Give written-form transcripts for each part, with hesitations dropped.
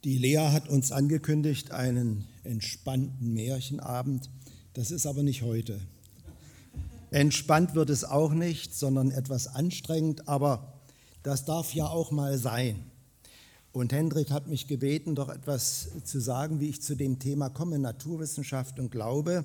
Die Lea hat uns angekündigt, einen entspannten Märchenabend. Das ist aber nicht heute. Entspannt wird es auch nicht, sondern etwas anstrengend, aber das darf ja auch mal sein. Und Hendrik hat mich gebeten, doch etwas zu sagen, wie ich zu dem Thema komme, Naturwissenschaft und Glaube.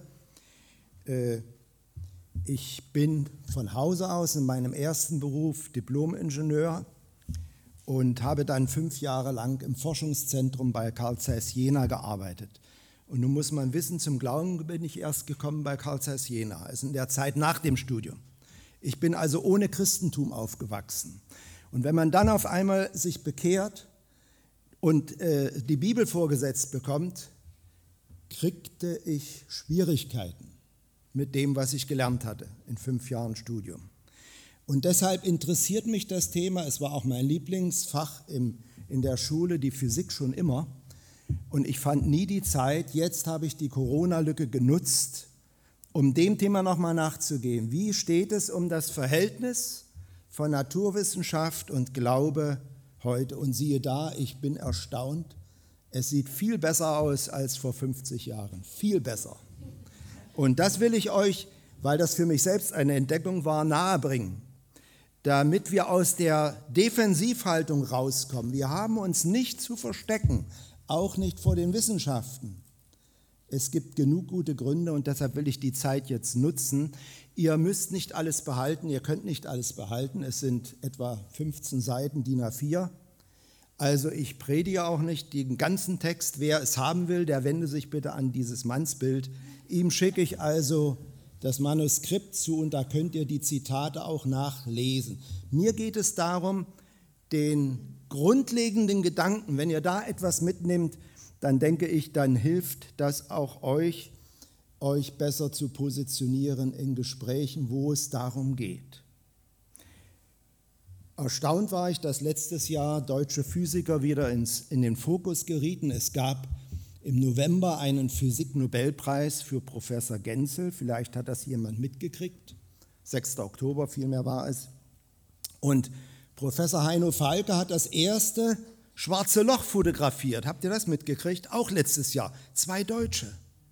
Ich bin von Hause aus in meinem ersten Beruf Diplom-Ingenieur und habe dann 5 Jahre lang im Forschungszentrum bei Carl Zeiss Jena gearbeitet. Und nun muss man wissen, zum Glauben bin ich erst gekommen bei Carl Zeiss Jena, also in der Zeit nach dem Studium. Ich bin also ohne Christentum aufgewachsen. Und wenn man dann auf einmal sich bekehrt und die Bibel vorgesetzt bekommt, kriegte ich Schwierigkeiten mit dem, was ich gelernt hatte in 5 Jahren Studium. Und deshalb interessiert mich das Thema, es war auch mein Lieblingsfach in der Schule, die Physik schon immer. Und ich fand nie die Zeit, jetzt habe ich die Corona-Lücke genutzt, um dem Thema nochmal nachzugehen. Wie steht es um das Verhältnis von Naturwissenschaft und Glaube heute? Und siehe da, ich bin erstaunt, es sieht viel besser aus als vor 50 Jahren, viel besser. Und das will ich euch, weil das für mich selbst eine Entdeckung war, nahebringen, damit wir aus der Defensivhaltung rauskommen. Wir haben uns nicht zu verstecken, auch nicht vor den Wissenschaften. Es gibt genug gute Gründe und deshalb will ich die Zeit jetzt nutzen. Ihr müsst nicht alles behalten, ihr könnt nicht alles behalten. Es sind etwa 15 Seiten DIN A4. Also ich predige auch nicht den ganzen Text. Wer es haben will, der wende sich bitte an dieses Mannsbild. Ihm schicke ich also das Manuskript zu und da könnt ihr die Zitate auch nachlesen. Mir geht es darum, den grundlegenden Gedanken, wenn ihr da etwas mitnimmt, dann denke ich, dann hilft das auch euch besser zu positionieren in Gesprächen, wo es darum geht. Erstaunt war ich, dass letztes Jahr deutsche Physiker wieder in den Fokus gerieten. Es gab im November einen Physik-Nobelpreis für Professor Genzel, vielleicht hat das jemand mitgekriegt, 6. Oktober vielmehr war es. Und Professor Heino Falke hat das erste schwarze Loch fotografiert. Habt ihr das mitgekriegt? Auch letztes Jahr. 2 Deutsche.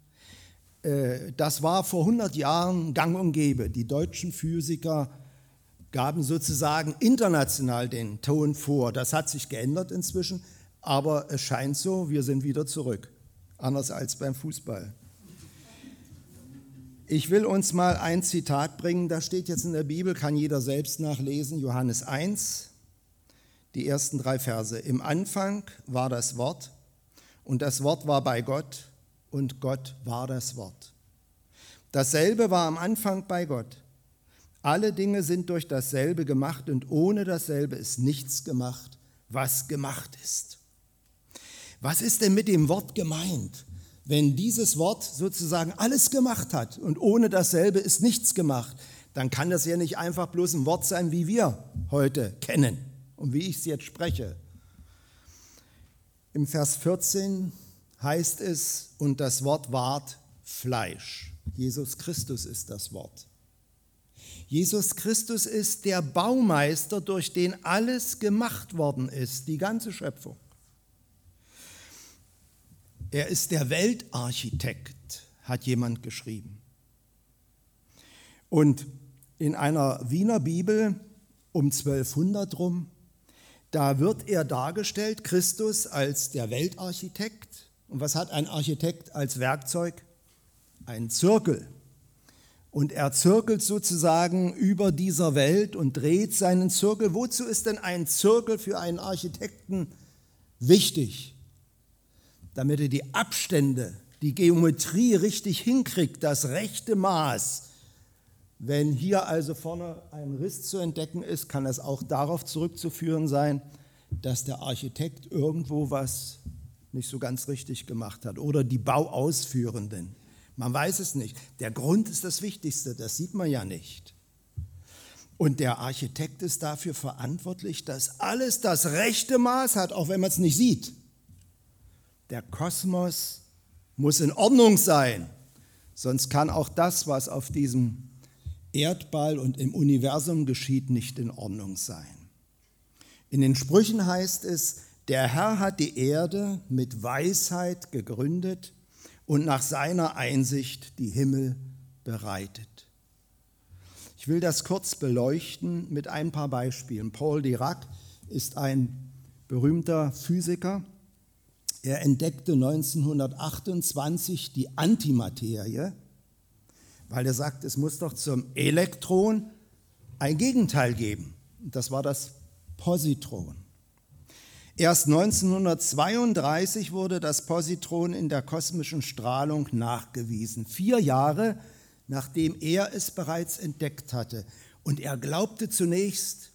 Das war vor 100 Jahren gang und gäbe. Die deutschen Physiker gaben sozusagen international den Ton vor. Das hat sich geändert inzwischen, aber es scheint so, wir sind wieder zurück. Anders als beim Fußball. Ich will uns mal ein Zitat bringen, das steht jetzt in der Bibel, kann jeder selbst nachlesen, Johannes 1, die ersten 3 Verse. Im Anfang war das Wort und das Wort war bei Gott und Gott war das Wort. Dasselbe war am Anfang bei Gott. Alle Dinge sind durch dasselbe gemacht und ohne dasselbe ist nichts gemacht, was gemacht ist. Was ist denn mit dem Wort gemeint? Wenn dieses Wort sozusagen alles gemacht hat und ohne dasselbe ist nichts gemacht, dann kann das ja nicht einfach bloß ein Wort sein, wie wir heute kennen und wie ich es jetzt spreche. Im Vers 14 heißt es, und das Wort ward Fleisch. Jesus Christus ist das Wort. Jesus Christus ist der Baumeister, durch den alles gemacht worden ist, die ganze Schöpfung. Er ist der Weltarchitekt, hat jemand geschrieben. Und in einer Wiener Bibel um 1200 rum, da wird er dargestellt, Christus als der Weltarchitekt. Und was hat ein Architekt als Werkzeug? Ein Zirkel. Und er zirkelt sozusagen über dieser Welt und dreht seinen Zirkel. Wozu ist denn ein Zirkel für einen Architekten wichtig? Damit er die Abstände, die Geometrie richtig hinkriegt, das rechte Maß. Wenn hier also vorne ein Riss zu entdecken ist, kann es auch darauf zurückzuführen sein, dass der Architekt irgendwo was nicht so ganz richtig gemacht hat oder die Bauausführenden. Man weiß es nicht. Der Grund ist das Wichtigste, das sieht man ja nicht. Und der Architekt ist dafür verantwortlich, dass alles das rechte Maß hat, auch wenn man es nicht sieht. Der Kosmos muss in Ordnung sein, sonst kann auch das, was auf diesem Erdball und im Universum geschieht, nicht in Ordnung sein. In den Sprüchen heißt es, Der Herr hat die Erde mit Weisheit gegründet und nach seiner Einsicht die Himmel bereitet. Ich will das kurz beleuchten mit ein paar Beispielen. Paul Dirac ist ein berühmter Physiker. Er entdeckte 1928 die Antimaterie, weil er sagt, es muss doch zum Elektron ein Gegenteil geben. Das war das Positron. Erst 1932 wurde das Positron in der kosmischen Strahlung nachgewiesen. 4 Jahre, nachdem er es bereits entdeckt hatte. Und er glaubte zunächst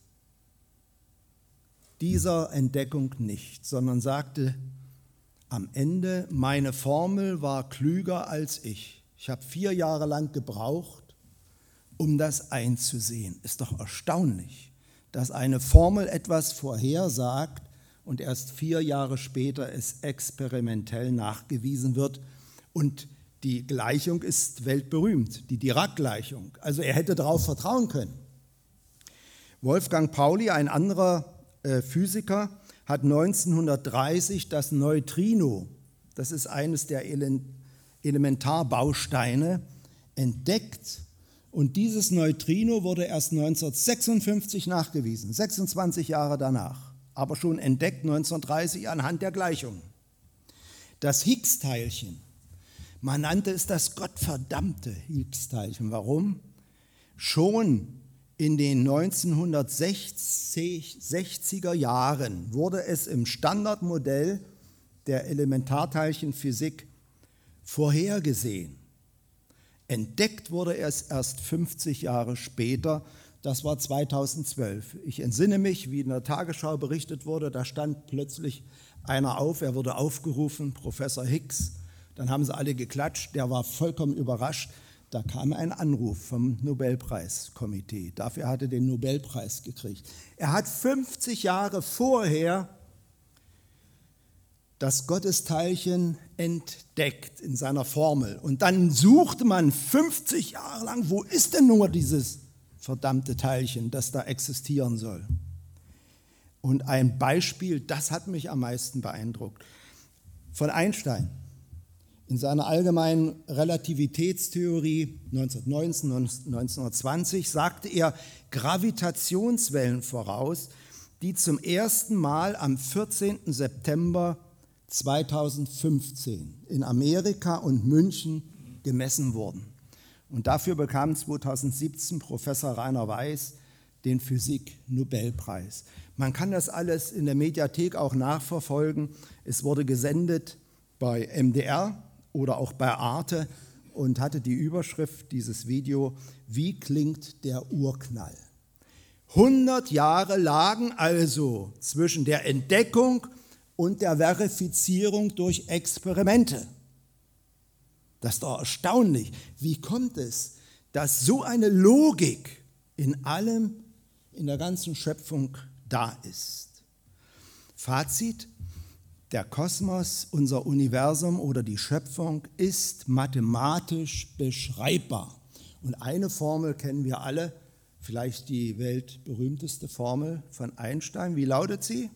dieser Entdeckung nicht, sondern sagte am Ende, meine Formel war klüger als ich. Ich habe 4 Jahre lang gebraucht, um das einzusehen. Ist doch erstaunlich, dass eine Formel etwas vorhersagt und erst 4 Jahre später es experimentell nachgewiesen wird. Und die Gleichung ist weltberühmt, die Dirac-Gleichung. Also er hätte darauf vertrauen können. Wolfgang Pauli, ein anderer Physiker, hat 1930 das Neutrino, das ist eines der Elementarbausteine, entdeckt. Und dieses Neutrino wurde erst 1956 nachgewiesen, 26 Jahre danach, aber schon entdeckt 1930 anhand der Gleichung. Das Higgs-Teilchen, man nannte es das gottverdammte Higgs-Teilchen. Warum? Schon in den 1960er Jahren wurde es im Standardmodell der Elementarteilchenphysik vorhergesehen. Entdeckt wurde es erst 50 Jahre später, das war 2012. Ich entsinne mich, wie in der Tagesschau berichtet wurde, da stand plötzlich einer auf, er wurde aufgerufen, Professor Higgs. Dann haben sie alle geklatscht, der war vollkommen überrascht. Da kam ein Anruf vom Nobelpreiskomitee. Dafür hat er den Nobelpreis gekriegt. Er hat 50 Jahre vorher das Gottesteilchen entdeckt in seiner Formel. Und dann suchte man 50 Jahre lang, wo ist denn nur dieses verdammte Teilchen, das da existieren soll? Und ein Beispiel, das hat mich am meisten beeindruckt, von Einstein. In seiner allgemeinen Relativitätstheorie 1919, 1920 sagte er Gravitationswellen voraus, die zum ersten Mal am 14. September 2015 in Amerika und München gemessen wurden. Und dafür bekam 2017 Professor Rainer Weiss den Physik-Nobelpreis. Man kann das alles in der Mediathek auch nachverfolgen. Es wurde gesendet bei MDR oder auch bei Arte und hatte die Überschrift dieses Video, wie klingt der Urknall? 100 Jahre lagen also zwischen der Entdeckung und der Verifizierung durch Experimente. Das ist doch erstaunlich. Wie kommt es, dass so eine Logik in allem, in der ganzen Schöpfung da ist? Fazit: Der Kosmos, unser Universum oder die Schöpfung ist mathematisch beschreibbar. Und eine Formel kennen wir alle, vielleicht die weltberühmteste Formel von Einstein. Wie lautet sie?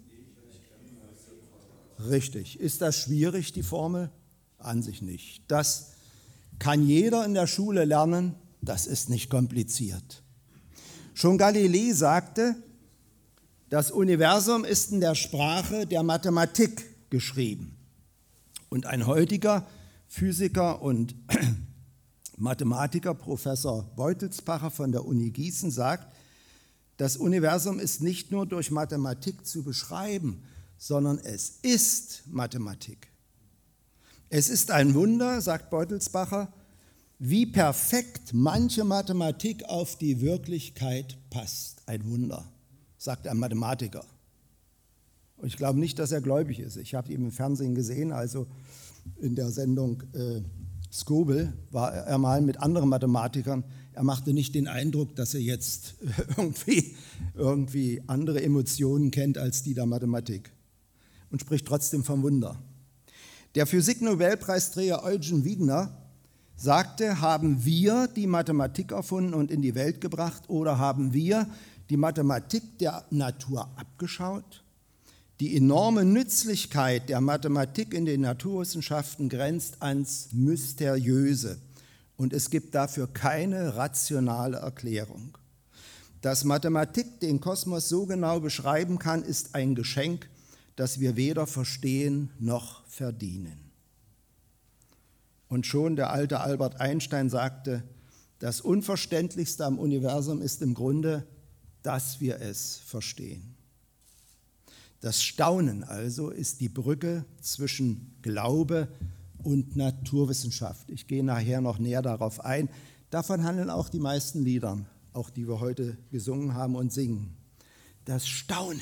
Richtig. Ist das schwierig, die Formel? An sich nicht. Das kann jeder in der Schule lernen, das ist nicht kompliziert. Schon Galilei sagte, das Universum ist in der Sprache der Mathematik geschrieben. Und ein heutiger Physiker und Mathematiker, Professor Beutelsbacher von der Uni Gießen, sagt, das Universum ist nicht nur durch Mathematik zu beschreiben, sondern es ist Mathematik. Es ist ein Wunder, sagt Beutelsbacher, wie perfekt manche Mathematik auf die Wirklichkeit passt. Ein Wunder, sagt ein Mathematiker. Und ich glaube nicht, dass er gläubig ist. Ich habe ihn im Fernsehen gesehen, also in der Sendung Skobel war er mal mit anderen Mathematikern. Er machte nicht den Eindruck, dass er jetzt irgendwie andere Emotionen kennt als die der Mathematik und spricht trotzdem vom Wunder. Der Physik-Nobelpreisträger Eugen Widner sagte, haben wir die Mathematik erfunden und in die Welt gebracht oder haben wir die Mathematik der Natur abgeschaut? Die enorme Nützlichkeit der Mathematik in den Naturwissenschaften grenzt ans Mysteriöse und es gibt dafür keine rationale Erklärung. Dass Mathematik den Kosmos so genau beschreiben kann, ist ein Geschenk, das wir weder verstehen noch verdienen. Und schon der alte Albert Einstein sagte, das Unverständlichste am Universum ist im Grunde, dass wir es verstehen. Das Staunen also ist die Brücke zwischen Glaube und Naturwissenschaft. Ich gehe nachher noch näher darauf ein. Davon handeln auch die meisten Lieder, auch die wir heute gesungen haben und singen. Das Staunen,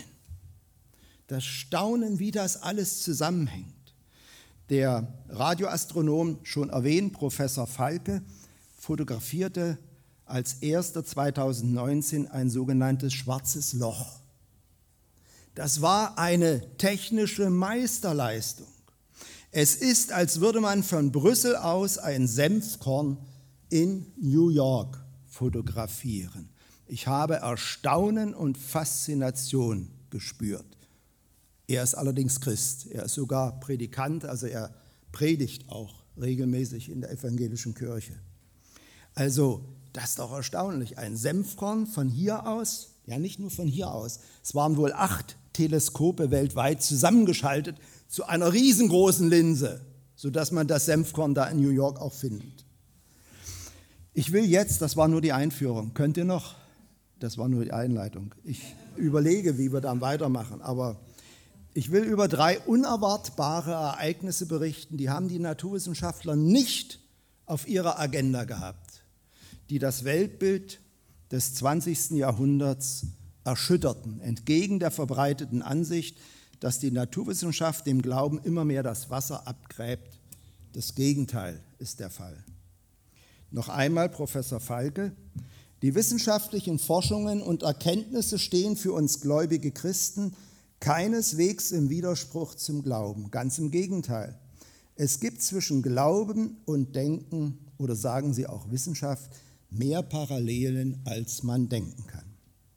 wie das alles zusammenhängt. Der Radioastronom, schon erwähnt, Professor Falke, fotografierte als erster 2019 ein sogenanntes schwarzes Loch. Das war eine technische Meisterleistung. Es ist, als würde man von Brüssel aus ein Senfkorn in New York fotografieren. Ich habe Erstaunen und Faszination gespürt. Er ist allerdings Christ, er ist sogar Predikant, also er predigt auch regelmäßig in der evangelischen Kirche. Also, das ist doch erstaunlich, ein Senfkorn von hier aus, ja nicht nur von hier aus, es waren wohl 8 Teleskope weltweit zusammengeschaltet zu einer riesengroßen Linse, sodass man das Senfkorn da in New York auch findet. Ich will jetzt, das war nur die Einführung, könnt ihr noch? Das war nur die Einleitung. Ich überlege, wie wir dann weitermachen, aber ich will über 3 unerwartbare Ereignisse berichten, die haben die Naturwissenschaftler nicht auf ihrer Agenda gehabt, die das Weltbild des 20. Jahrhunderts erschütterten, entgegen der verbreiteten Ansicht, dass die Naturwissenschaft dem Glauben immer mehr das Wasser abgräbt. Das Gegenteil ist der Fall. Noch einmal Professor Falke. Die wissenschaftlichen Forschungen und Erkenntnisse stehen für uns gläubige Christen keineswegs im Widerspruch zum Glauben. Ganz im Gegenteil. Es gibt zwischen Glauben und Denken, oder sagen Sie auch Wissenschaft, mehr Parallelen, als man denken kann.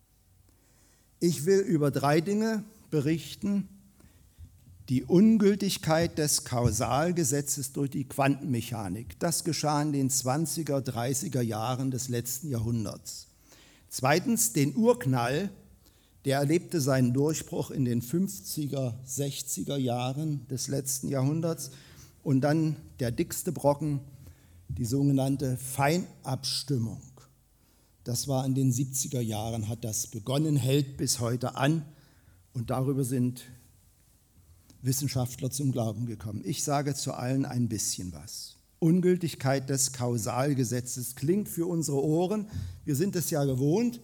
Ich will über 3 Dinge berichten. Die Ungültigkeit des Kausalgesetzes durch die Quantenmechanik. Das geschah in den 20er, 30er Jahren des letzten Jahrhunderts. Zweitens, den Urknall, der erlebte seinen Durchbruch in den 50er, 60er Jahren des letzten Jahrhunderts. Und dann der dickste Brocken, die sogenannte Feinabstimmung. Das war in den 70er Jahren, hat das begonnen, hält bis heute an und darüber sind Wissenschaftler zum Glauben gekommen. Ich sage zu allen ein bisschen was. Ungültigkeit des Kausalgesetzes klingt für unsere Ohren, wir sind es ja gewohnt,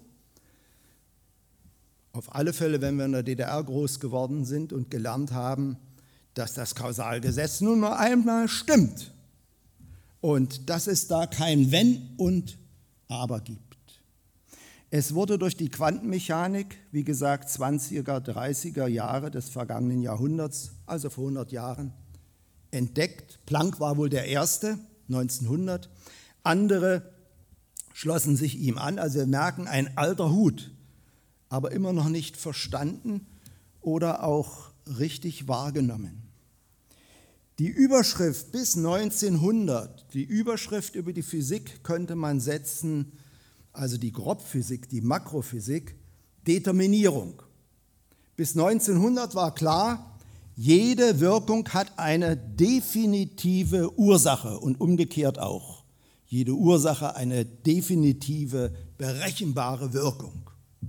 auf alle Fälle, wenn wir in der DDR groß geworden sind und gelernt haben, dass das Kausalgesetz nun mal einmal stimmt und dass es da kein Wenn und Aber gibt. Es wurde durch die Quantenmechanik, wie gesagt, 20er, 30er Jahre des vergangenen Jahrhunderts, also vor 100 Jahren, entdeckt. Planck war wohl der Erste, 1900. Andere schlossen sich ihm an. Also wir merken, ein alter Hut, aber immer noch nicht verstanden oder auch richtig wahrgenommen. Die Überschrift bis 1900, die Überschrift über die Physik könnte man setzen, also die Grobphysik, die Makrophysik, Determinierung. Bis 1900 war klar, jede Wirkung hat eine definitive Ursache und umgekehrt auch. Jede Ursache eine definitive, berechenbare Wirkung.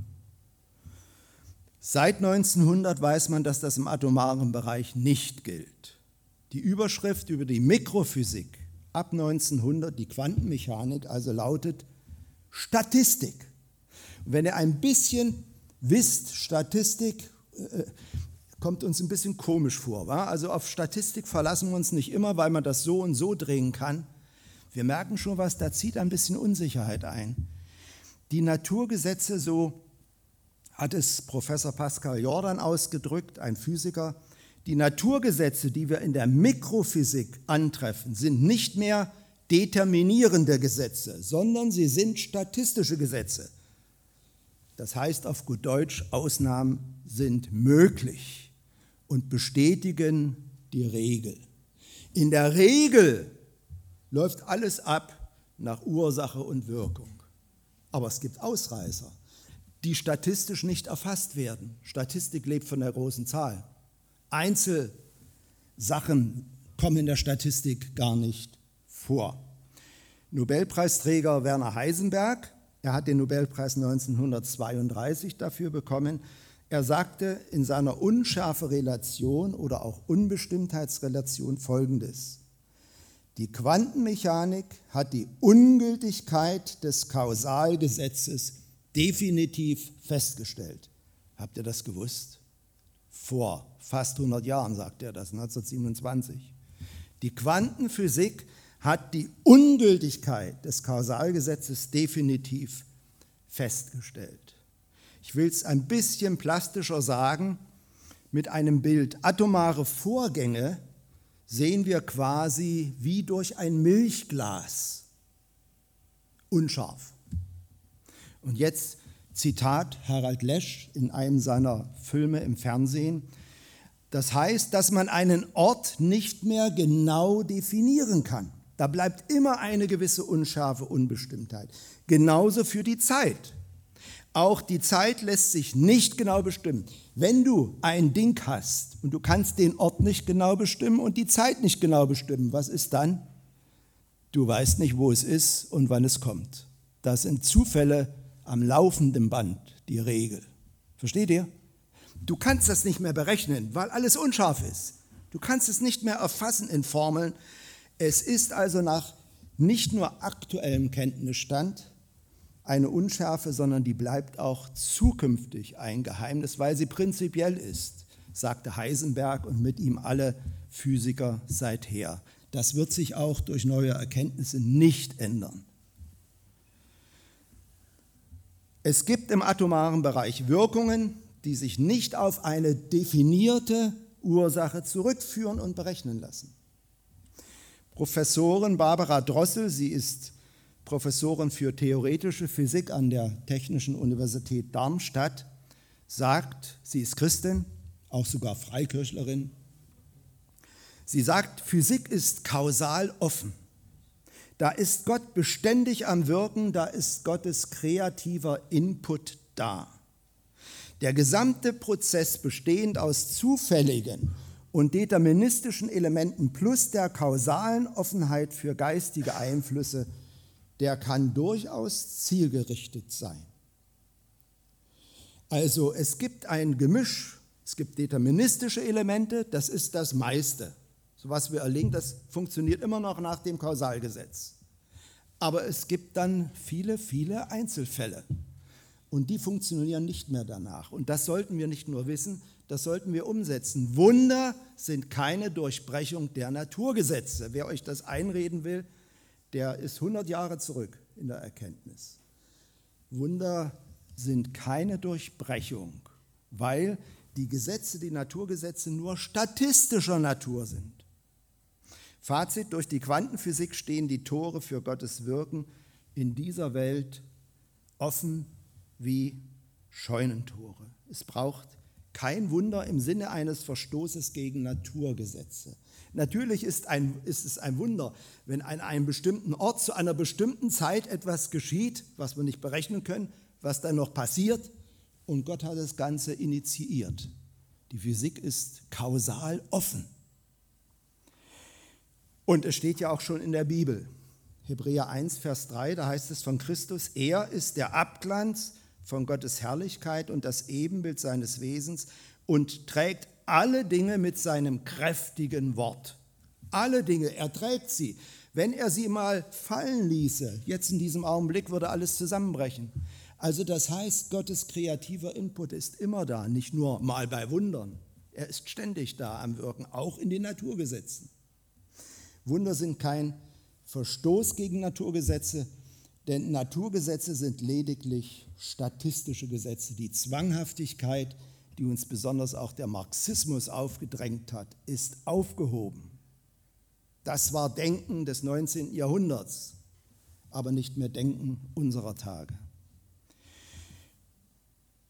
Seit 1900 weiß man, dass das im atomaren Bereich nicht gilt. Die Überschrift über die Mikrophysik ab 1900, die Quantenmechanik, also lautet Statistik. Und wenn ihr ein bisschen wisst, Statistik kommt uns ein bisschen komisch vor. Wa? Also auf Statistik verlassen wir uns nicht immer, weil man das so und so drehen kann. Wir merken schon was, da zieht ein bisschen Unsicherheit ein. Die Naturgesetze, so hat es Professor Pascal Jordan ausgedrückt, ein Physiker, die Naturgesetze, die wir in der Mikrophysik antreffen, sind nicht mehr determinierende Gesetze, sondern sie sind statistische Gesetze. Das heißt auf gut Deutsch, Ausnahmen sind möglich. und bestätigen die Regel. In der Regel läuft alles ab nach Ursache und Wirkung. Aber es gibt Ausreißer, die statistisch nicht erfasst werden. Statistik lebt von der großen Zahl. Einzelsachen kommen in der Statistik gar nicht vor. Nobelpreisträger Werner Heisenberg, er hat den Nobelpreis 1932 dafür bekommen. Er sagte in seiner Unschärferelation oder auch Unbestimmtheitsrelation Folgendes: Die Quantenmechanik hat die Ungültigkeit des Kausalgesetzes definitiv festgestellt. Habt ihr das gewusst? Vor fast 100 Jahren sagt er das, 1927. Die Quantenphysik hat die Ungültigkeit des Kausalgesetzes definitiv festgestellt. Ich will es ein bisschen plastischer sagen, mit einem Bild. Atomare Vorgänge sehen wir quasi wie durch ein Milchglas, unscharf. Und jetzt Zitat Harald Lesch in einem seiner Filme im Fernsehen: Das heißt, dass man einen Ort nicht mehr genau definieren kann. Da bleibt immer eine gewisse Unschärfe, Unbestimmtheit. Genauso für die Zeit. Auch die Zeit lässt sich nicht genau bestimmen. Wenn du ein Ding hast und du kannst den Ort nicht genau bestimmen und die Zeit nicht genau bestimmen, was ist dann? Du weißt nicht, wo es ist und wann es kommt. Das sind Zufälle am laufenden Band, die Regel. Versteht ihr? Du kannst das nicht mehr berechnen, weil alles unscharf ist. Du kannst es nicht mehr erfassen in Formeln. Es ist also nach nicht nur aktuellem Kenntnisstand eine Unschärfe, sondern die bleibt auch zukünftig ein Geheimnis, weil sie prinzipiell ist, sagte Heisenberg und mit ihm alle Physiker seither. Das wird sich auch durch neue Erkenntnisse nicht ändern. Es gibt im atomaren Bereich Wirkungen, die sich nicht auf eine definierte Ursache zurückführen und berechnen lassen. Professorin Barbara Drossel, sie ist Professorin für theoretische Physik an der Technischen Universität Darmstadt, sagt, sie ist Christin, auch sogar Freikirchlerin. Sie sagt, Physik ist kausal offen. Da ist Gott beständig am Wirken, da ist Gottes kreativer Input da. Der gesamte Prozess, bestehend aus zufälligen und deterministischen Elementen plus der kausalen Offenheit für geistige Einflüsse, der kann durchaus zielgerichtet sein. Also es gibt ein Gemisch, es gibt deterministische Elemente, das ist das meiste. So was wir erleben, das funktioniert immer noch nach dem Kausalgesetz. Aber es gibt dann viele, viele Einzelfälle und die funktionieren nicht mehr danach. Und das sollten wir nicht nur wissen, das sollten wir umsetzen. Wunder sind keine Durchbrechung der Naturgesetze. Wer euch das einreden will, der ist 100 Jahre zurück in der Erkenntnis. Wunder sind keine Durchbrechung, weil die Gesetze, die Naturgesetze nur statistischer Natur sind. Fazit: Durch die Quantenphysik stehen die Tore für Gottes Wirken in dieser Welt offen wie Scheunentore. Es braucht kein Wunder im Sinne eines Verstoßes gegen Naturgesetze. Natürlich ist es ein Wunder, wenn an einem bestimmten Ort zu einer bestimmten Zeit etwas geschieht, was wir nicht berechnen können, was dann noch passiert, und Gott hat das Ganze initiiert. Die Physik ist kausal offen. Und es steht ja auch schon in der Bibel, Hebräer 1, Vers 3, da heißt es von Christus: Er ist der Abglanz von Gottes Herrlichkeit und das Ebenbild seines Wesens und trägt alle Dinge mit seinem kräftigen Wort. Alle Dinge, er trägt sie. Wenn er sie mal fallen ließe, jetzt in diesem Augenblick würde alles zusammenbrechen. Also das heißt, Gottes kreativer Input ist immer da, nicht nur mal bei Wundern. Er ist ständig da am Wirken, auch in den Naturgesetzen. Wunder sind kein Verstoß gegen Naturgesetze, denn Naturgesetze sind lediglich statistische Gesetze. Die Zwanghaftigkeit, die uns besonders auch der Marxismus aufgedrängt hat, ist aufgehoben. Das war Denken des 19.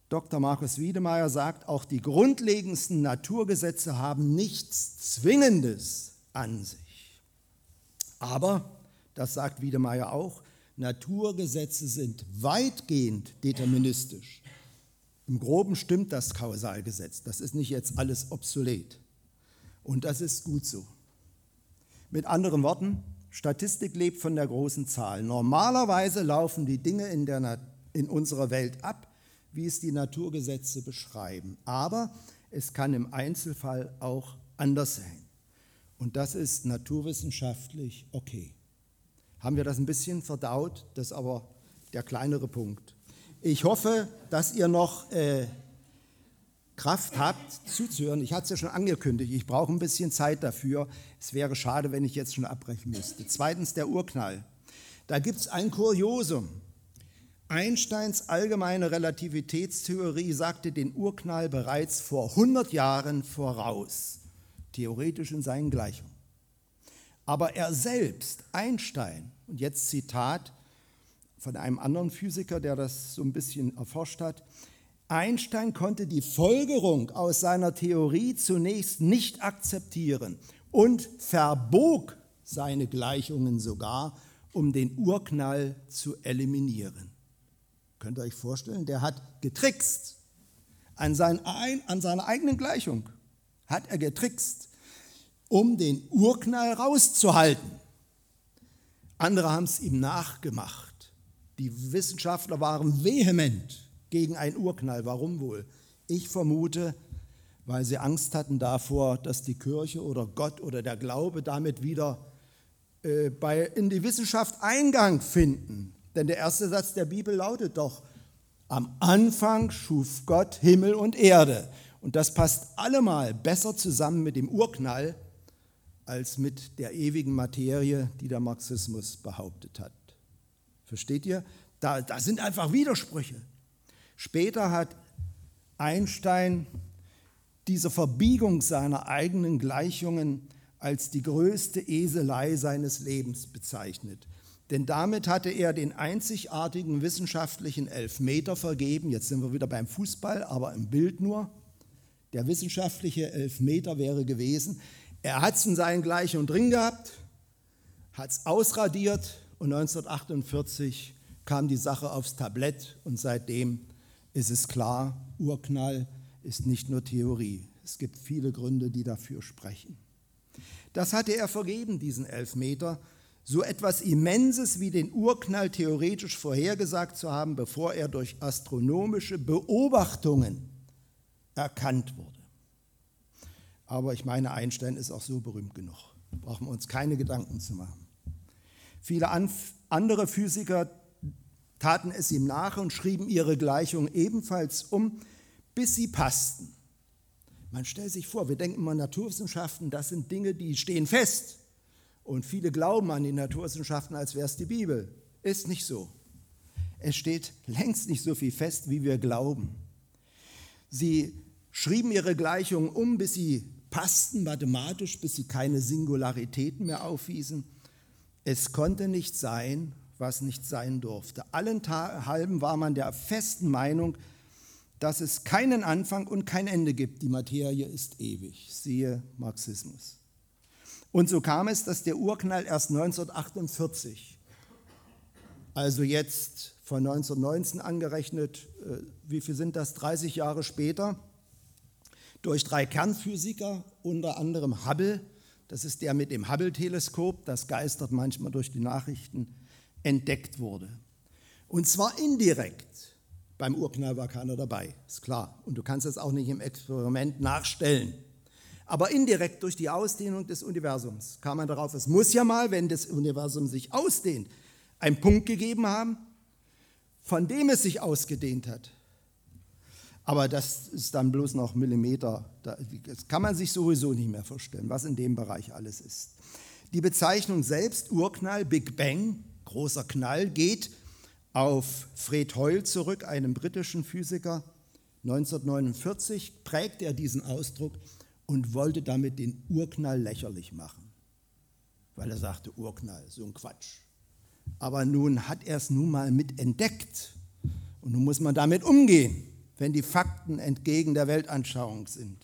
Dr. Markus Wiedemeyer sagt, auch die grundlegendsten Naturgesetze haben nichts Zwingendes an sich. Aber, das sagt Wiedemeyer auch, Naturgesetze sind weitgehend deterministisch. Im Groben stimmt das Kausalgesetz. Das ist nicht jetzt alles obsolet. Und das ist gut so. Mit anderen Worten, Statistik lebt von der großen Zahl. Normalerweise laufen die Dinge in unserer Welt ab, wie es die Naturgesetze beschreiben. Aber es kann im Einzelfall auch anders sein. Und das ist naturwissenschaftlich okay. Haben wir das ein bisschen verdaut? Das ist aber der kleinere Punkt. Ich hoffe, dass ihr noch Kraft habt, zuzuhören. Ich hatte es ja schon angekündigt, ich brauche ein bisschen Zeit dafür. Es wäre schade, wenn ich jetzt schon abbrechen müsste. Zweitens der Urknall. Da gibt es ein Kuriosum. Einsteins allgemeine Relativitätstheorie sagte den Urknall bereits vor 100 Jahren voraus, theoretisch in seinen Gleichungen. Aber er selbst, Einstein, und jetzt Zitat von einem anderen Physiker, der das so ein bisschen erforscht hat, Einstein konnte die Folgerung aus seiner Theorie zunächst nicht akzeptieren und verbog seine Gleichungen sogar, um den Urknall zu eliminieren. Könnt ihr euch vorstellen, der hat getrickst. An seiner eigenen Gleichung hat er getrickst, um den Urknall rauszuhalten. Andere haben es ihm nachgemacht. Die Wissenschaftler waren vehement gegen einen Urknall. Warum wohl? Ich vermute, weil sie Angst hatten davor, dass die Kirche oder Gott oder der Glaube damit wieder in die Wissenschaft Eingang finden. Denn der erste Satz der Bibel lautet doch, am Anfang schuf Gott Himmel und Erde. Und das passt allemal besser zusammen mit dem Urknall als mit der ewigen Materie, die der Marxismus behauptet hat. Versteht ihr? Da sind einfach Widersprüche. Später hat Einstein diese Verbiegung seiner eigenen Gleichungen als die größte Eselei seines Lebens bezeichnet. Denn damit hatte er den einzigartigen wissenschaftlichen Elfmeter vergeben. Jetzt sind wir wieder beim Fußball, aber im Bild nur. Der wissenschaftliche Elfmeter wäre gewesen, er hat es in seinen Gleichungen drin gehabt, hat es ausradiert und 1948 kam die Sache aufs Tablett und seitdem ist es klar, Urknall ist nicht nur Theorie. Es gibt viele Gründe, die dafür sprechen. Das hatte er vergeben, diesen Elfmeter, so etwas Immenses wie den Urknall theoretisch vorhergesagt zu haben, bevor er durch astronomische Beobachtungen erkannt wurde. Aber ich meine, Einstein ist auch so berühmt genug. Da brauchen wir uns keine Gedanken zu machen. Viele andere Physiker taten es ihm nach und schrieben ihre Gleichungen ebenfalls um, bis sie passten. Man stellt sich vor, wir denken mal Naturwissenschaften, das sind Dinge, die stehen fest. Und viele glauben an die Naturwissenschaften, als wäre es die Bibel. Ist nicht so. Es steht längst nicht so viel fest, wie wir glauben. Sie schrieben ihre Gleichungen um, bis sie passten mathematisch, bis sie keine Singularitäten mehr aufwiesen. Es konnte nicht sein, was nicht sein durfte. Allenthalben war man der festen Meinung, dass es keinen Anfang und kein Ende gibt. Die Materie ist ewig. Siehe Marxismus. Und so kam es, dass der Urknall erst 1948, also jetzt von 1919 angerechnet, wie viel sind das, 30 Jahre später, durch 3 Kernphysiker, unter anderem Hubble, das ist der mit dem Hubble-Teleskop, das geistert manchmal durch die Nachrichten, entdeckt wurde. Und zwar indirekt. Beim Urknall war keiner dabei, ist klar. Und du kannst das auch nicht im Experiment nachstellen. Aber indirekt durch die Ausdehnung des Universums kam man darauf, es muss ja mal, wenn das Universum sich ausdehnt, einen Punkt gegeben haben, von dem es sich ausgedehnt hat. Aber das ist dann bloß noch Millimeter, das kann man sich sowieso nicht mehr vorstellen, was in dem Bereich alles ist. Die Bezeichnung selbst, Urknall, Big Bang, großer Knall, geht auf Fred Hoyle zurück, einem britischen Physiker. 1949 prägt er diesen Ausdruck und wollte damit den Urknall lächerlich machen, weil er sagte, Urknall, so ein Quatsch. Aber nun hat er es nun mal mit entdeckt und nun muss man damit umgehen. wenn die Fakten entgegen der Weltanschauung sind.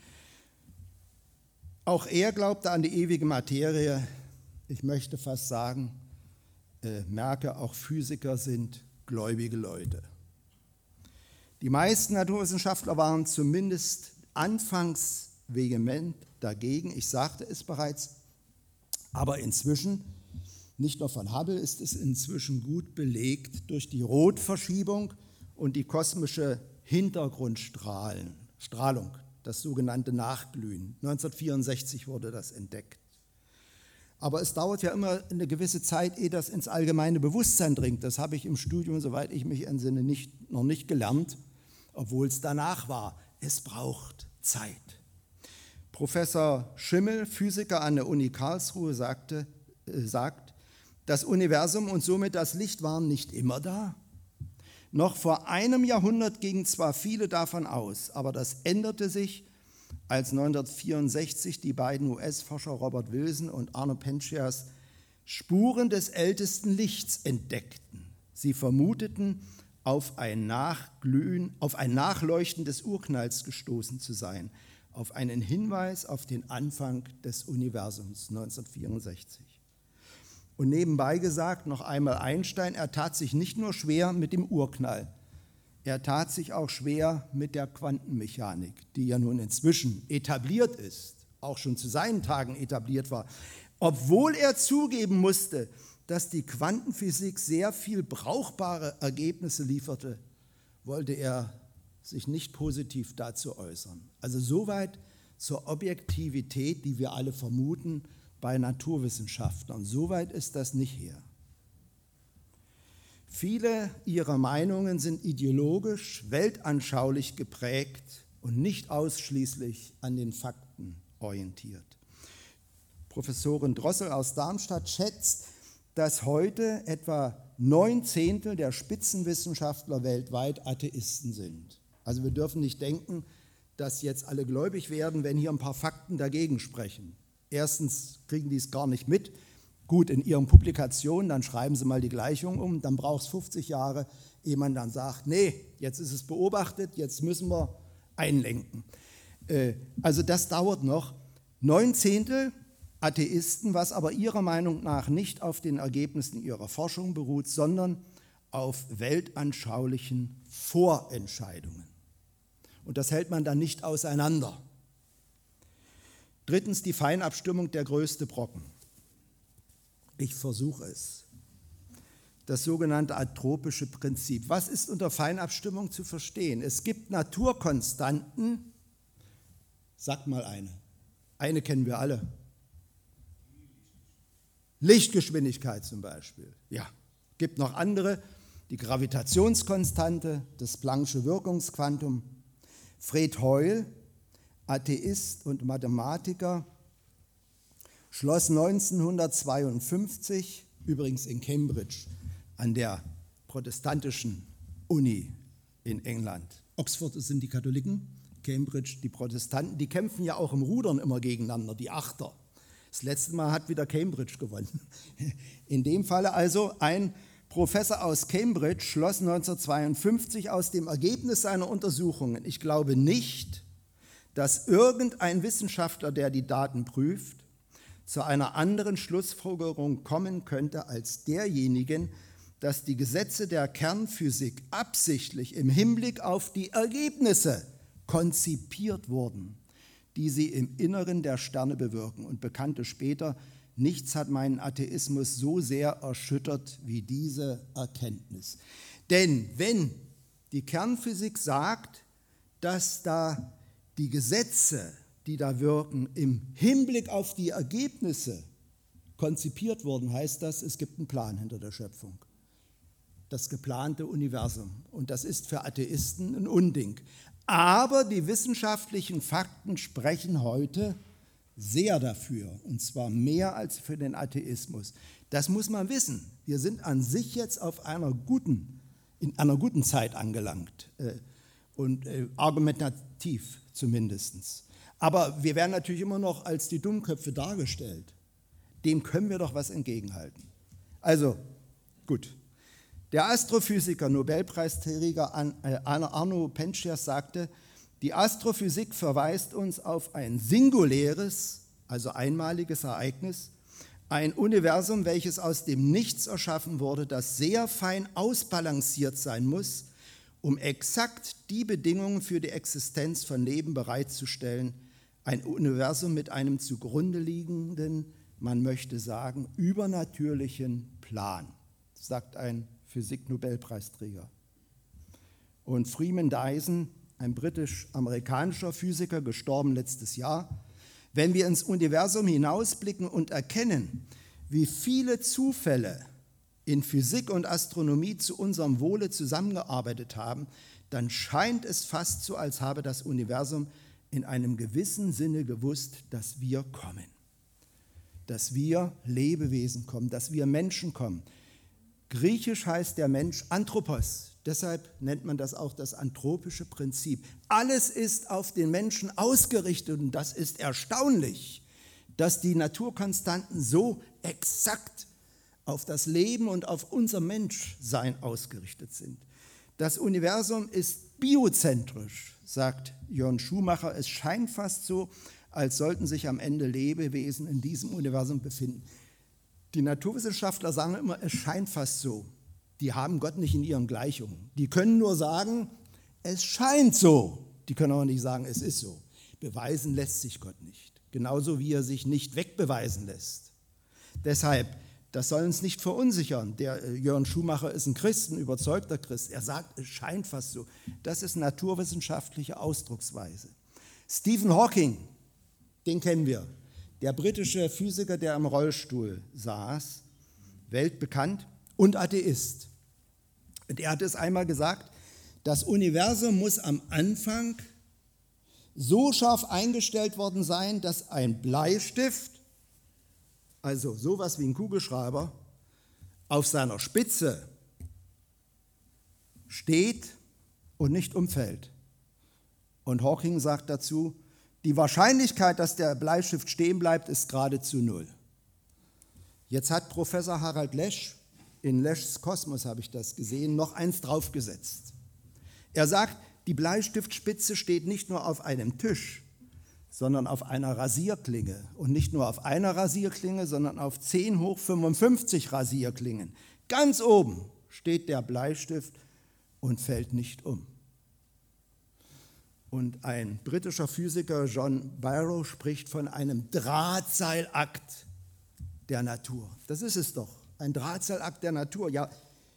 Auch er glaubte an die ewige Materie. Ich möchte fast sagen, merke, auch Physiker sind gläubige Leute. Die meisten Naturwissenschaftler waren zumindest anfangs vehement dagegen. Ich sagte es bereits, aber inzwischen, nicht nur von Hubble, ist es inzwischen gut belegt durch die Rotverschiebung und die kosmische Hintergrundstrahlung, das sogenannte Nachglühen. 1964 wurde das entdeckt. Aber es dauert ja immer eine gewisse Zeit, ehe das ins allgemeine Bewusstsein dringt. Das habe ich im Studium, soweit ich mich entsinne, noch nicht gelernt, obwohl es danach war. Es braucht Zeit. Professor Schimmel, Physiker an der Uni Karlsruhe, sagt, das Universum und somit das Licht waren nicht immer da. Noch vor einem Jahrhundert gingen zwar viele davon aus, aber das änderte sich, als 1964 die beiden US-Forscher Robert Wilson und Arno Penzias Spuren des ältesten Lichts entdeckten. Sie vermuteten, auf ein Nachleuchten des Urknalls gestoßen zu sein, auf einen Hinweis auf den Anfang des Universums 1964. Und nebenbei gesagt, noch einmal Einstein, er tat sich nicht nur schwer mit dem Urknall, er tat sich auch schwer mit der Quantenmechanik, die ja nun inzwischen etabliert ist, auch schon zu seinen Tagen etabliert war. Obwohl er zugeben musste, dass die Quantenphysik sehr viel brauchbare Ergebnisse lieferte, wollte er sich nicht positiv dazu äußern. Also soweit zur Objektivität, die wir alle vermuten bei Naturwissenschaftlern. Soweit ist das nicht her. Viele ihrer Meinungen sind ideologisch, weltanschaulich geprägt und nicht ausschließlich an den Fakten orientiert. Professorin Drossel aus Darmstadt schätzt, dass heute etwa 9/10 der Spitzenwissenschaftler weltweit Atheisten sind. Also wir dürfen nicht denken, dass jetzt alle gläubig werden, wenn hier ein paar Fakten dagegen sprechen. Erstens kriegen die es gar nicht mit. Gut, in ihren Publikationen, dann schreiben sie mal die Gleichung um, dann braucht es 50 Jahre, ehe man dann sagt, nee, jetzt ist es beobachtet, jetzt müssen wir einlenken. Also das dauert noch. 9/10 Atheisten, was aber ihrer Meinung nach nicht auf den Ergebnissen ihrer Forschung beruht, sondern auf weltanschaulichen Vorentscheidungen. Und das hält man dann nicht auseinander. Drittens die Feinabstimmung, der größte Brocken. Ich versuche es. Das sogenannte atropische Prinzip. Was ist unter Feinabstimmung zu verstehen? Es gibt Naturkonstanten, sag mal eine. Eine kennen wir alle. Lichtgeschwindigkeit zum Beispiel. Ja, gibt noch andere. Die Gravitationskonstante, das Planck'sche Wirkungsquantum. Fred Hoyle, Atheist und Mathematiker, schloss 1952, übrigens in Cambridge, an der protestantischen Uni in England. Oxford sind die Katholiken, Cambridge die Protestanten. Die kämpfen ja auch im Rudern immer gegeneinander, die Achter. Das letzte Mal hat wieder Cambridge gewonnen. In dem Falle also ein Professor aus Cambridge schloss 1952 aus dem Ergebnis seiner Untersuchungen: Ich glaube nicht, dass irgendein Wissenschaftler, der die Daten prüft, zu einer anderen Schlussfolgerung kommen könnte als derjenigen, dass die Gesetze der Kernphysik absichtlich im Hinblick auf die Ergebnisse konzipiert wurden, die sie im Inneren der Sterne bewirken. Und bekannte später, nichts hat meinen Atheismus so sehr erschüttert wie diese Erkenntnis. Denn wenn die Kernphysik sagt, dass da die Gesetze, die da wirken, im Hinblick auf die Ergebnisse konzipiert wurden, heißt das, es gibt einen Plan hinter der Schöpfung. Das geplante Universum. Und das ist für Atheisten ein Unding. Aber die wissenschaftlichen Fakten sprechen heute sehr dafür, und zwar mehr als für den Atheismus. Das muss man wissen. Wir sind an sich jetzt in einer guten Zeit angelangt und argumentativ zumindest. Aber wir werden natürlich immer noch als die Dummköpfe dargestellt. Dem können wir doch was entgegenhalten. Also, gut. Der Astrophysiker, Nobelpreisträger Arno Penzias sagte, die Astrophysik verweist uns auf ein singuläres, also einmaliges Ereignis, ein Universum, welches aus dem Nichts erschaffen wurde, das sehr fein ausbalanciert sein muss, um exakt die Bedingungen für die Existenz von Leben bereitzustellen. Ein Universum mit einem zugrunde liegenden, man möchte sagen, übernatürlichen Plan, sagt ein Physik-Nobelpreisträger. Und Freeman Dyson, ein britisch-amerikanischer Physiker, gestorben letztes Jahr, wenn wir ins Universum hinausblicken und erkennen, wie viele Zufälle in Physik und Astronomie zu unserem Wohle zusammengearbeitet haben, dann scheint es fast so, als habe das Universum in einem gewissen Sinne gewusst, dass wir kommen, dass wir Lebewesen kommen, dass wir Menschen kommen. Griechisch heißt der Mensch Anthropos, deshalb nennt man das auch das anthropische Prinzip. Alles ist auf den Menschen ausgerichtet und das ist erstaunlich, dass die Naturkonstanten so exakt auf das Leben und auf unser Menschsein ausgerichtet sind. Das Universum ist biozentrisch, sagt Jörn Schumacher. Es scheint fast so, als sollten sich am Ende Lebewesen in diesem Universum befinden. Die Naturwissenschaftler sagen immer, es scheint fast so. Die haben Gott nicht in ihren Gleichungen. Die können nur sagen, es scheint so. Die können aber nicht sagen, es ist so. Beweisen lässt sich Gott nicht. Genauso wie er sich nicht wegbeweisen lässt. Deshalb, das soll uns nicht verunsichern. Der Jörn Schumacher ist ein Christ, ein überzeugter Christ. Er sagt, es scheint fast so. Das ist naturwissenschaftliche Ausdrucksweise. Stephen Hawking, den kennen wir. Der britische Physiker, der im Rollstuhl saß, weltbekannt und Atheist. Und er hat es einmal gesagt, das Universum muss am Anfang so scharf eingestellt worden sein, dass ein Bleistift, also sowas wie ein Kugelschreiber, auf seiner Spitze steht und nicht umfällt. Und Hawking sagt dazu, die Wahrscheinlichkeit, dass der Bleistift stehen bleibt, ist geradezu null. Jetzt hat Professor Harald Lesch, in Leschs Kosmos habe ich das gesehen, noch eins draufgesetzt. Er sagt, die Bleistiftspitze steht nicht nur auf einem Tisch, sondern auf einer Rasierklinge. Und nicht nur auf einer Rasierklinge, sondern auf 10 hoch 55 Rasierklingen. Ganz oben steht der Bleistift und fällt nicht um. Und ein britischer Physiker, John Barrow, spricht von einem Drahtseilakt der Natur. Das ist es doch, ein Drahtseilakt der Natur. Ja,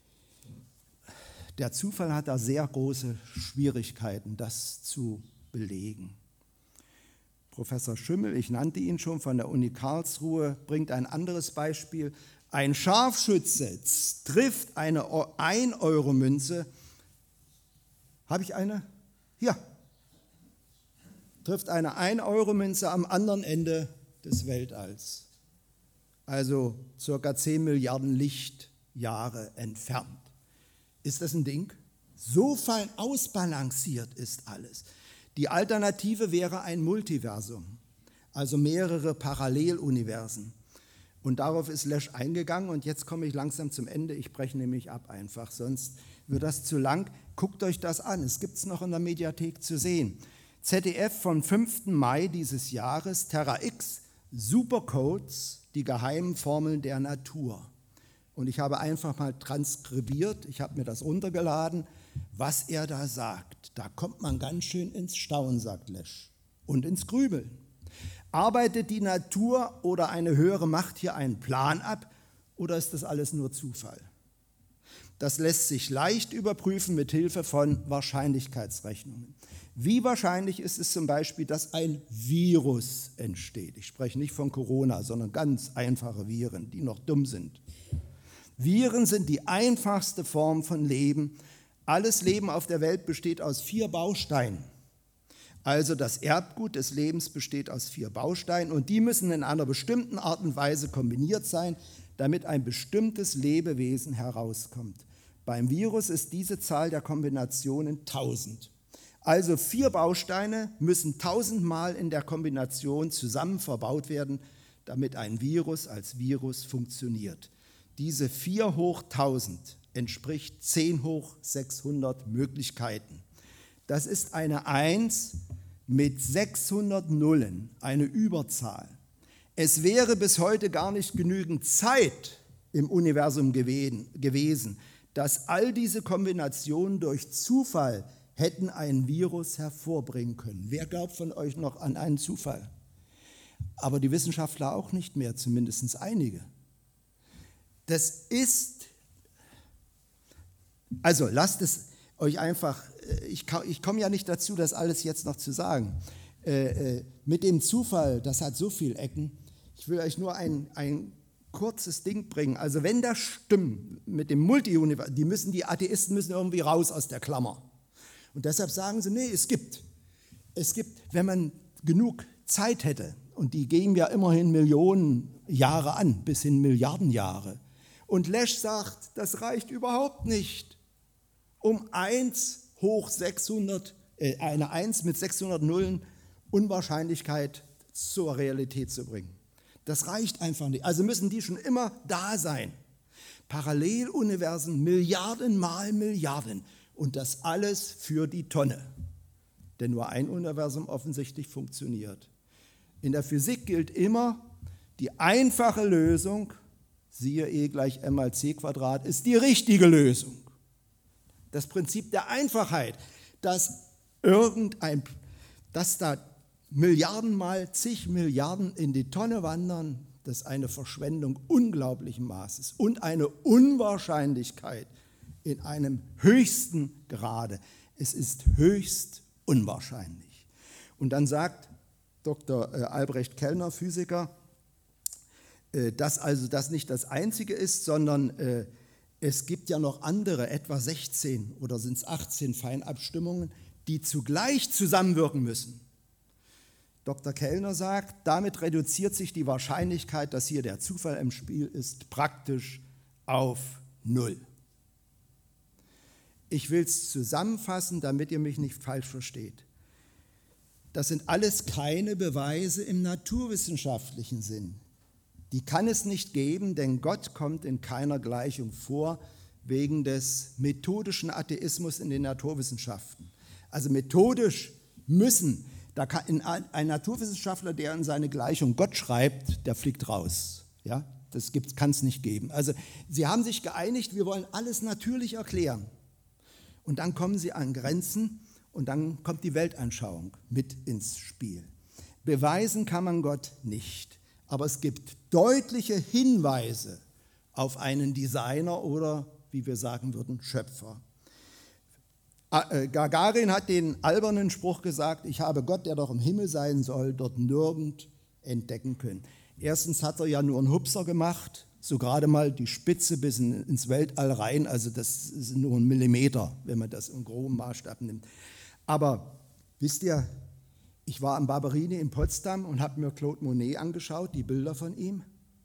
der Zufall hat da sehr große Schwierigkeiten, das zu belegen. Professor Schimmel, ich nannte ihn schon, von der Uni Karlsruhe, bringt ein anderes Beispiel. Ein Scharfschütze trifft eine 1-Euro-Münze. Habe ich eine? Ja. Trifft eine 1-Euro-Münze am anderen Ende des Weltalls. Also ca. 10 Milliarden Lichtjahre entfernt. Ist das ein Ding? So fein ausbalanciert ist alles. Die Alternative wäre ein Multiversum, also mehrere Paralleluniversen. Und darauf ist Lesch eingegangen und jetzt komme ich langsam zum Ende. Ich breche nämlich ab einfach, sonst wird das zu lang. Guckt euch das an, es gibt es noch in der Mediathek zu sehen. ZDF vom 5. Mai dieses Jahres, Terra X, Supercodes, die geheimen Formeln der Natur. Und ich habe einfach mal transkribiert, ich habe mir das runtergeladen, was er da sagt. Da kommt man ganz schön ins Staunen, sagt Lesch, und ins Grübeln. Arbeitet die Natur oder eine höhere Macht hier einen Plan ab oder ist das alles nur Zufall? Das lässt sich leicht überprüfen mit Hilfe von Wahrscheinlichkeitsrechnungen. Wie wahrscheinlich ist es zum Beispiel, dass ein Virus entsteht? Ich spreche nicht von Corona, sondern ganz einfache Viren, die noch dumm sind. Viren sind die einfachste Form von Leben. Alles Leben auf der Welt besteht aus 4 Bausteinen. Also das Erbgut des Lebens besteht aus 4 Bausteinen und die müssen in einer bestimmten Art und Weise kombiniert sein, damit ein bestimmtes Lebewesen herauskommt. Beim Virus ist diese Zahl der Kombinationen 1000. Also 4 Bausteine müssen 1000 Mal in der Kombination zusammen verbaut werden, damit ein Virus als Virus funktioniert. Diese 4 hoch 1000, entspricht 10 hoch 600 Möglichkeiten. Das ist eine 1 mit 600 Nullen, eine Überzahl. Es wäre bis heute gar nicht genügend Zeit im Universum gewesen, dass all diese Kombinationen durch Zufall hätten ein Virus hervorbringen können. Wer glaubt von euch noch an einen Zufall? Aber die Wissenschaftler auch nicht mehr, zumindest einige. Das ist, also lasst es euch einfach, ich komme ja nicht dazu, das alles jetzt noch zu sagen. Mit dem Zufall, das hat so viele Ecken. Ich will euch nur ein kurzes Ding bringen. Also wenn das stimmt mit dem Multiuniversum, die Atheisten müssen irgendwie raus aus der Klammer. Und deshalb sagen sie, nee, es gibt, wenn man genug Zeit hätte, und die gehen ja immerhin Millionen Jahre an, bis hin Milliarden Jahre. Und Lesch sagt, das reicht überhaupt nicht, um 1 hoch 600, eine 1 mit 600 Nullen Unwahrscheinlichkeit zur Realität zu bringen. Das reicht einfach nicht. Also müssen die schon immer da sein. Paralleluniversen, Milliarden mal Milliarden. Und das alles für die Tonne. Denn nur ein Universum offensichtlich funktioniert. In der Physik gilt immer, die einfache Lösung, siehe E gleich m mal c Quadrat, ist die richtige Lösung. Das Prinzip der Einfachheit, dass da Milliarden mal zig Milliarden in die Tonne wandern, das ist eine Verschwendung unglaublichen Maßes und eine Unwahrscheinlichkeit in einem höchsten Grade. Es ist höchst unwahrscheinlich. Und dann sagt Dr. Albrecht Kellner, Physiker, dass also das nicht das Einzige ist, sondern es gibt ja noch andere, etwa 16 oder sind es 18 Feinabstimmungen, die zugleich zusammenwirken müssen. Dr. Kellner sagt, damit reduziert sich die Wahrscheinlichkeit, dass hier der Zufall im Spiel ist, praktisch auf 0. Ich will es zusammenfassen, damit ihr mich nicht falsch versteht. Das sind alles keine Beweise im naturwissenschaftlichen Sinn. Die kann es nicht geben, denn Gott kommt in keiner Gleichung vor, wegen des methodischen Atheismus in den Naturwissenschaften. Also methodisch müssen, ein Naturwissenschaftler, der in seine Gleichung Gott schreibt, der fliegt raus. Ja? Das kann es nicht geben. Also sie haben sich geeinigt, wir wollen alles natürlich erklären. Und dann kommen sie an Grenzen und dann kommt die Weltanschauung mit ins Spiel. Beweisen kann man Gott nicht. Aber es gibt deutliche Hinweise auf einen Designer oder, wie wir sagen würden, Schöpfer. Gagarin hat den albernen Spruch gesagt, ich habe Gott, der doch im Himmel sein soll, dort nirgend entdecken können. Erstens hat er ja nur einen Hupser gemacht, so gerade mal die Spitze bis ins Weltall rein, also das ist nur ein Millimeter, wenn man das im groben Maßstab nimmt. Aber wisst ihr, ich war am Barberini in Potsdam und habe mir Claude Monet angeschaut, die Bilder von ihm.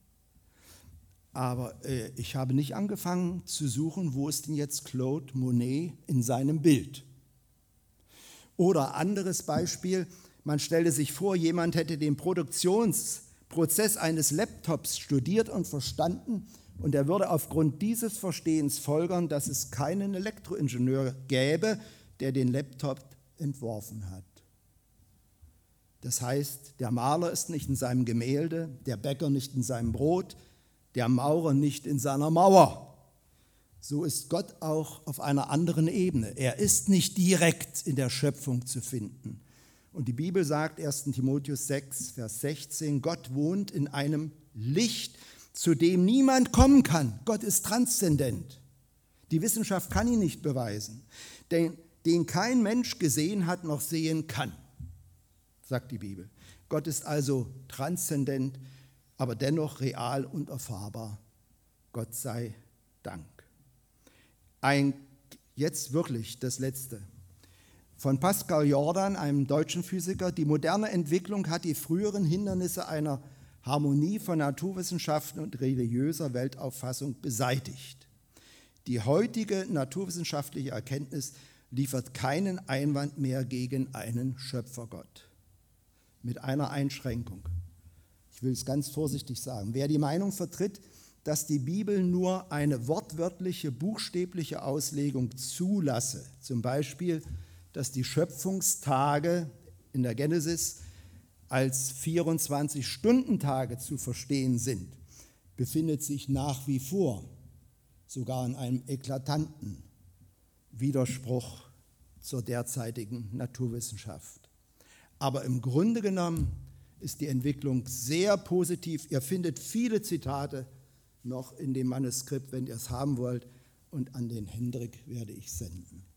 Aber ich habe nicht angefangen zu suchen, wo ist denn jetzt Claude Monet in seinem Bild. Oder anderes Beispiel, man stelle sich vor, jemand hätte den Produktionsprozess eines Laptops studiert und verstanden und er würde aufgrund dieses Verstehens folgern, dass es keinen Elektroingenieur gäbe, der den Laptop entworfen hat. Das heißt, der Maler ist nicht in seinem Gemälde, der Bäcker nicht in seinem Brot, der Maurer nicht in seiner Mauer. So ist Gott auch auf einer anderen Ebene. Er ist nicht direkt in der Schöpfung zu finden. Und die Bibel sagt, 1. Timotheus 6, Vers 16, Gott wohnt in einem Licht, zu dem niemand kommen kann. Gott ist transzendent. Die Wissenschaft kann ihn nicht beweisen, den kein Mensch gesehen hat noch sehen kann, sagt die Bibel. Gott ist also transzendent, aber dennoch real und erfahrbar. Gott sei Dank. Jetzt wirklich das Letzte. Von Pascal Jordan, einem deutschen Physiker, die moderne Entwicklung hat die früheren Hindernisse einer Harmonie von Naturwissenschaften und religiöser Weltauffassung beseitigt. Die heutige naturwissenschaftliche Erkenntnis liefert keinen Einwand mehr gegen einen Schöpfergott. Mit einer Einschränkung. Ich will es ganz vorsichtig sagen. Wer die Meinung vertritt, dass die Bibel nur eine wortwörtliche, buchstäbliche Auslegung zulasse. Zum Beispiel, dass die Schöpfungstage in der Genesis als 24-Stunden-Tage zu verstehen sind, befindet sich nach wie vor sogar in einem eklatanten Widerspruch zur derzeitigen Naturwissenschaft. Aber im Grunde genommen ist die Entwicklung sehr positiv. Ihr findet viele Zitate noch in dem Manuskript, wenn ihr es haben wollt, und an den Hendrik werde ich senden.